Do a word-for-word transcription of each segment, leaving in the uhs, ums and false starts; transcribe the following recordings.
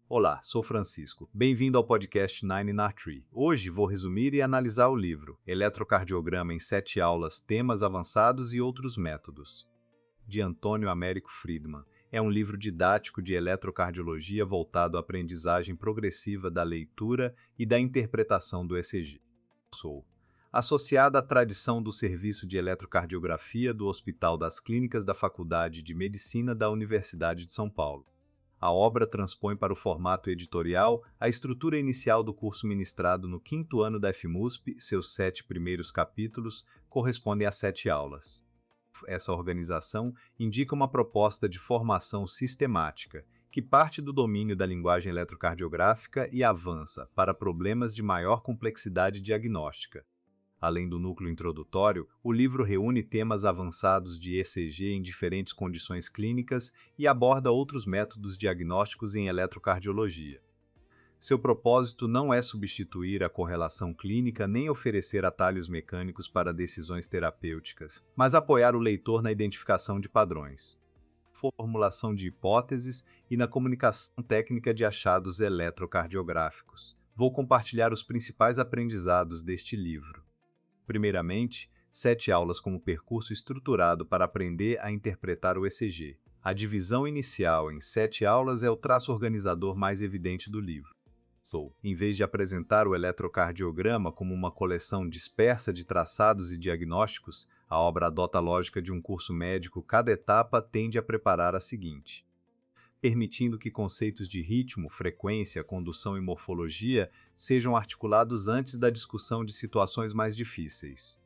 Olá, sou Francisco. Bem-vindo ao podcast Nine in Tree. Hoje vou resumir e analisar o livro Eletrocardiograma em sete aulas, temas avançados e outros métodos, de Antônio Américo Friedman. É um livro didático de eletrocardiologia voltado à aprendizagem progressiva da leitura e da interpretação do E C G. Sou associada à tradição do Serviço de Eletrocardiografia do Hospital das Clínicas da Faculdade de Medicina da Universidade de São Paulo. A obra transpõe para o formato editorial a estrutura inicial do curso ministrado no quinto ano da F M U S P. Seus sete primeiros capítulos correspondem a sete aulas. Essa organização indica uma proposta de formação sistemática, que parte do domínio da linguagem eletrocardiográfica e avança para problemas de maior complexidade diagnóstica. Além do núcleo introdutório, o livro reúne temas avançados de E C G em diferentes condições clínicas e aborda outros métodos diagnósticos em eletrocardiologia. Seu propósito não é substituir a correlação clínica nem oferecer atalhos mecânicos para decisões terapêuticas, mas apoiar o leitor na identificação de padrões, formulação de hipóteses e na comunicação técnica de achados eletrocardiográficos. Vou compartilhar os principais aprendizados deste livro. Primeiramente, sete aulas como percurso estruturado para aprender a interpretar o E C G. A divisão inicial em sete aulas é o traço organizador mais evidente do livro. Sou, em vez de apresentar o eletrocardiograma como uma coleção dispersa de traçados e diagnósticos, a obra adota a lógica de um curso médico. Cada etapa tende a preparar a seguinte, permitindo que conceitos de ritmo, frequência, condução e morfologia sejam articulados antes da discussão de situações mais difíceis.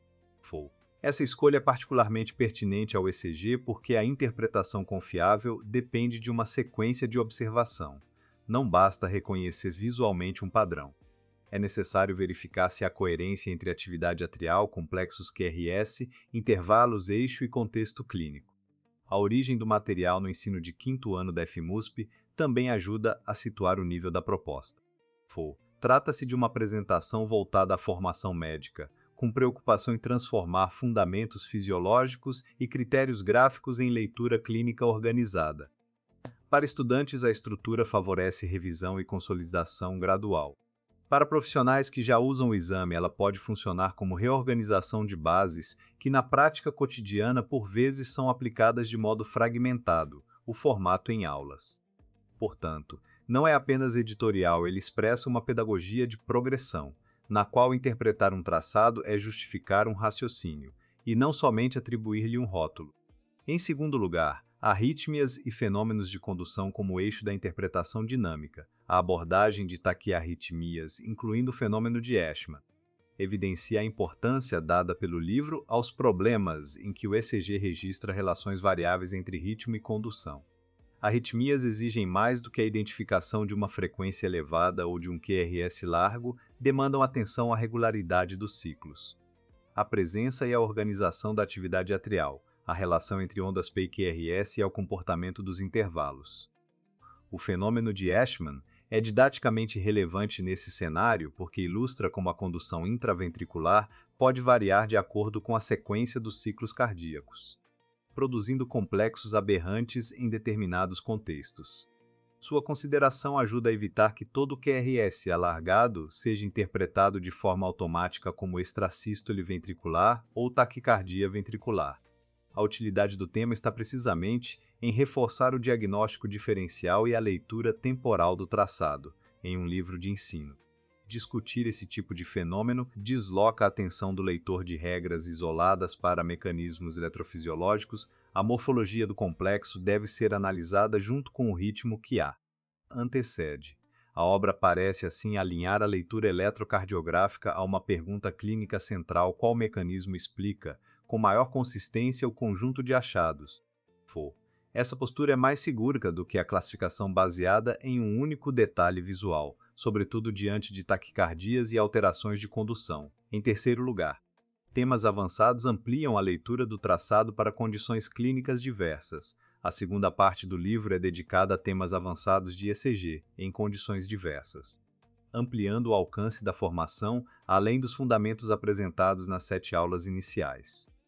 Essa escolha é particularmente pertinente ao E C G porque a interpretação confiável depende de uma sequência de observação. Não basta reconhecer visualmente um padrão. É necessário verificar se há coerência entre atividade atrial, complexos Q R S, intervalos, eixo e contexto clínico. A origem do material no ensino de quinto ano da F M U S P também ajuda a situar o nível da proposta. Trata-se de uma apresentação voltada à formação médica, com preocupação em transformar fundamentos fisiológicos e critérios gráficos em leitura clínica organizada. Para estudantes, a estrutura favorece revisão e consolidação gradual. Para profissionais que já usam o exame, ela pode funcionar como reorganização de bases que, na prática cotidiana, por vezes são aplicadas de modo fragmentado, o formato em aulas. Portanto, não é apenas editorial, ele expressa uma pedagogia de progressão, na qual interpretar um traçado é justificar um raciocínio, e não somente atribuir-lhe um rótulo. Em segundo lugar, arrítmias e fenômenos de condução como eixo da interpretação dinâmica, a abordagem de taquiarritmias, incluindo o fenômeno de Eshmann, evidencia a importância dada pelo livro aos problemas em que o E C G registra relações variáveis entre ritmo e condução. Arritmias exigem mais do que a identificação de uma frequência elevada ou de um Q R S largo, demandam atenção à regularidade dos ciclos, a presença e a organização da atividade atrial, a relação entre ondas P e Q R S e ao comportamento dos intervalos. O fenômeno de Eshmann é didaticamente relevante nesse cenário porque ilustra como a condução intraventricular pode variar de acordo com a sequência dos ciclos cardíacos, produzindo complexos aberrantes em determinados contextos. Sua consideração ajuda a evitar que todo Q R S alargado seja interpretado de forma automática como extrasístole ventricular ou taquicardia ventricular. A utilidade do tema está precisamente em reforçar o diagnóstico diferencial e a leitura temporal do traçado, em um livro de ensino. Discutir esse tipo de fenômeno desloca a atenção do leitor de regras isoladas para mecanismos eletrofisiológicos. A morfologia do complexo deve ser analisada junto com o ritmo que a antecede. A obra parece assim alinhar a leitura eletrocardiográfica a uma pergunta clínica central: qual mecanismo explica, com maior consistência, o conjunto de achados? Essa postura é mais segura do que a classificação baseada em um único detalhe visual, sobretudo diante de taquicardias e alterações de condução. Em terceiro lugar, temas avançados ampliam a leitura do traçado para condições clínicas diversas. A segunda parte do livro é dedicada a temas avançados de E C G, em condições diversas, ampliando o alcance da formação além dos fundamentos apresentados nas sete aulas iniciais.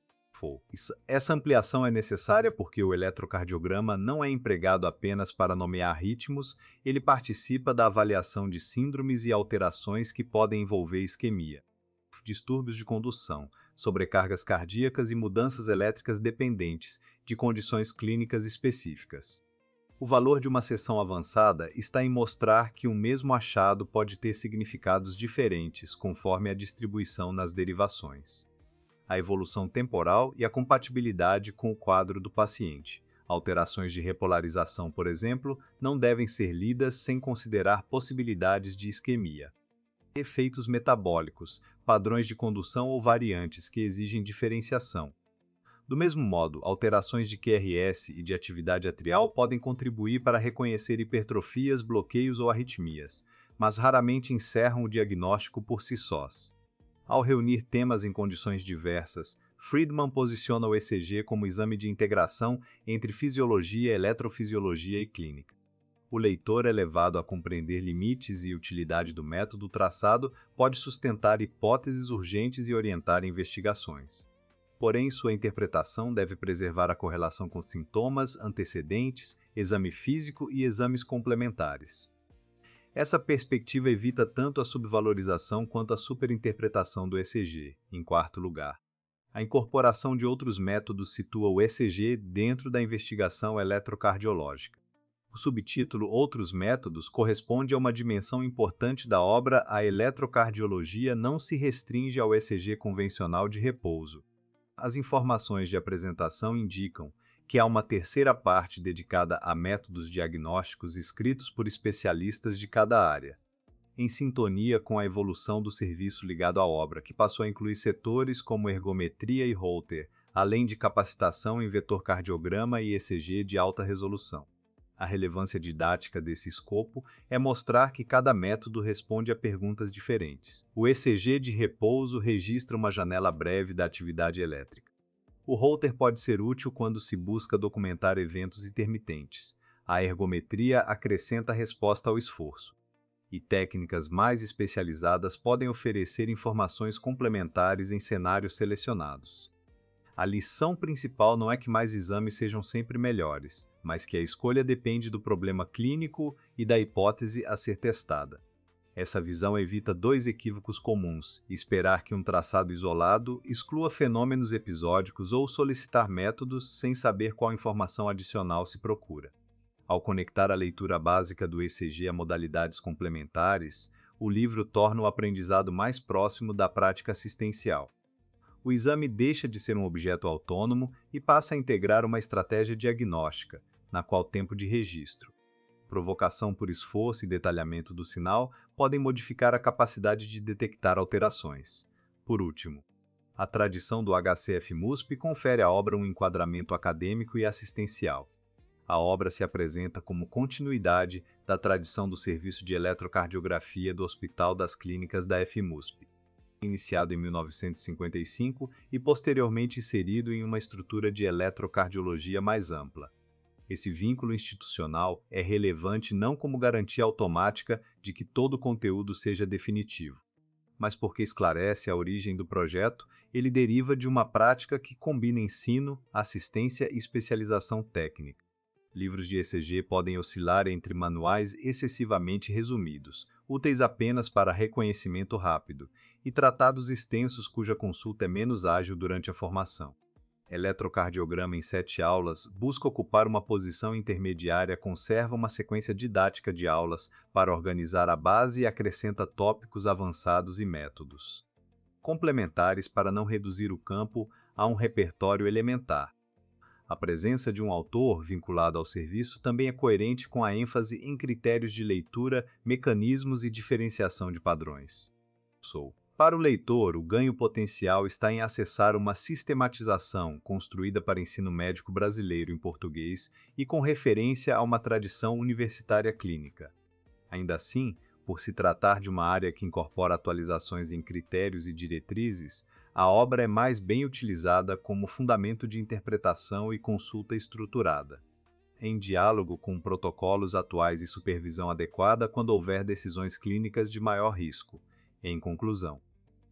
for. Essa ampliação é necessária porque o eletrocardiograma não é empregado apenas para nomear ritmos, ele participa da avaliação de síndromes e alterações que podem envolver isquemia, distúrbios de condução, sobrecargas cardíacas e mudanças elétricas dependentes de condições clínicas específicas. O valor de uma seção avançada está em mostrar que um mesmo achado pode ter significados diferentes conforme a distribuição nas derivações. A evolução temporal e a compatibilidade com o quadro do paciente. Alterações de repolarização, por exemplo, não devem ser lidas sem considerar possibilidades de isquemia. Efeitos metabólicos, padrões de condução ou variantes que exigem diferenciação. Do mesmo modo, alterações de Q R S e de atividade atrial podem contribuir para reconhecer hipertrofias, bloqueios ou arritmias, mas raramente encerram o diagnóstico por si sós. Ao reunir temas em condições diversas, Friedman posiciona o E C G como exame de integração entre fisiologia, eletrofisiologia e clínica. O leitor é levado a compreender limites e utilidade do método traçado, pode sustentar hipóteses urgentes e orientar investigações. Porém, sua interpretação deve preservar a correlação com sintomas, antecedentes, exame físico e exames complementares. Essa perspectiva evita tanto a subvalorização quanto a superinterpretação do E C G. Em quarto lugar, a incorporação de outros métodos situa o E C G dentro da investigação eletrocardiológica. O subtítulo Outros Métodos corresponde a uma dimensão importante da obra. A eletrocardiologia não se restringe ao E C G convencional de repouso. As informações de apresentação indicam que há uma terceira parte dedicada a métodos diagnósticos escritos por especialistas de cada área, em sintonia com a evolução do serviço ligado à obra, que passou a incluir setores como ergometria e Holter, além de capacitação em vetorcardiograma e E C G de alta resolução. A relevância didática desse escopo é mostrar que cada método responde a perguntas diferentes. O E C G de repouso registra uma janela breve da atividade elétrica. O Holter pode ser útil quando se busca documentar eventos intermitentes. A ergometria acrescenta resposta ao esforço. E técnicas mais especializadas podem oferecer informações complementares em cenários selecionados. A lição principal não é que mais exames sejam sempre melhores, mas que a escolha depende do problema clínico e da hipótese a ser testada. Essa visão evita dois equívocos comuns: esperar que um traçado isolado exclua fenômenos episódicos ou solicitar métodos sem saber qual informação adicional se procura. Ao conectar a leitura básica do E C G a modalidades complementares, o livro torna o aprendizado mais próximo da prática assistencial. O exame deixa de ser um objeto autônomo e passa a integrar uma estratégia diagnóstica, na qual tempo de registro, provocação por esforço e detalhamento do sinal podem modificar a capacidade de detectar alterações. Por último, a tradição do H C F M U S P confere à obra um enquadramento acadêmico e assistencial. A obra se apresenta como continuidade da tradição do Serviço de Eletrocardiografia do Hospital das Clínicas da F M U S P. Iniciado em mil novecentos e cinquenta e cinco e posteriormente inserido em uma estrutura de eletrocardiologia mais ampla. Esse vínculo institucional é relevante não como garantia automática de que todo o conteúdo seja definitivo, mas porque esclarece a origem do projeto. Ele deriva de uma prática que combina ensino, assistência e especialização técnica. Livros de E C G podem oscilar entre manuais excessivamente resumidos, úteis apenas para reconhecimento rápido, e tratados extensos cuja consulta é menos ágil durante a formação. Eletrocardiograma em sete aulas busca ocupar uma posição intermediária, conserva uma sequência didática de aulas para organizar a base e acrescenta tópicos avançados e métodos complementares para não reduzir o campo a um repertório elementar. A presença de um autor vinculado ao serviço também é coerente com a ênfase em critérios de leitura, mecanismos e diferenciação de padrões. Sou. Para o leitor, o ganho potencial está em acessar uma sistematização construída para ensino médico brasileiro em português e com referência a uma tradição universitária clínica. Ainda assim, por se tratar de uma área que incorpora atualizações em critérios e diretrizes, a obra é mais bem utilizada como fundamento de interpretação e consulta estruturada, em diálogo com protocolos atuais e supervisão adequada quando houver decisões clínicas de maior risco. Em conclusão,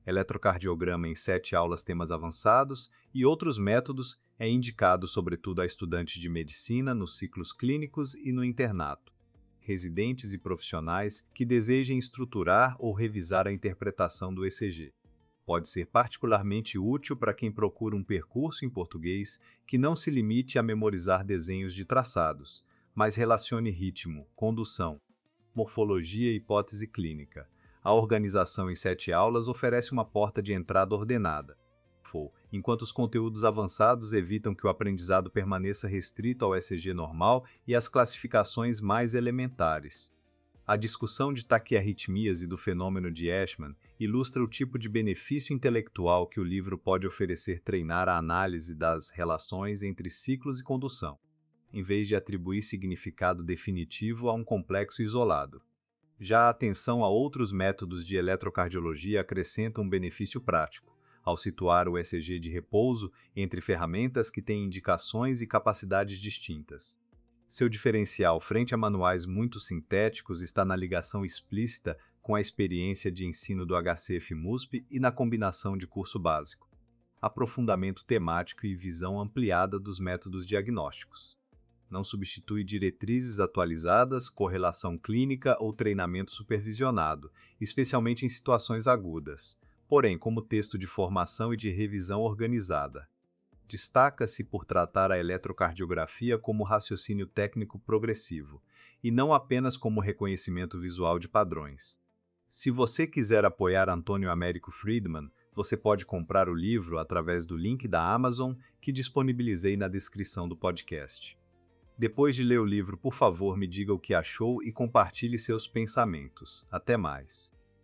Eletrocardiograma em sete aulas temas avançados e outros métodos é indicado sobretudo a estudantes de medicina nos ciclos clínicos e no internato, residentes e profissionais que desejem estruturar ou revisar a interpretação do E C G. Pode ser particularmente útil para quem procura um percurso em português que não se limite a memorizar desenhos de traçados, mas relacione ritmo, condução, morfologia e hipótese clínica. A organização em sete aulas oferece uma porta de entrada ordenada, enquanto os conteúdos avançados evitam que o aprendizado permaneça restrito ao E C G normal e às classificações mais elementares. A discussão de taquiarritmias e do fenômeno de Ashman ilustra o tipo de benefício intelectual que o livro pode oferecer treinar a análise das relações entre ciclos e condução, em vez de atribuir significado definitivo a um complexo isolado. Já a atenção a outros métodos de eletrocardiologia acrescenta um benefício prático, ao situar o E C G de repouso entre ferramentas que têm indicações e capacidades distintas. Seu diferencial frente a manuais muito sintéticos está na ligação explícita com a experiência de ensino do H C F M U S P e na combinação de curso básico, aprofundamento temático e visão ampliada dos métodos diagnósticos. Não substitui diretrizes atualizadas, correlação clínica ou treinamento supervisionado, especialmente em situações agudas, porém como texto de formação e de revisão organizada. Destaca-se por tratar a eletrocardiografia como raciocínio técnico progressivo, e não apenas como reconhecimento visual de padrões. Se você quiser apoiar Antônio Américo Friedman, você pode comprar o livro através do link da Amazon que disponibilizei na descrição do podcast. Depois de ler o livro, por favor, me diga o que achou e compartilhe seus pensamentos. Até mais!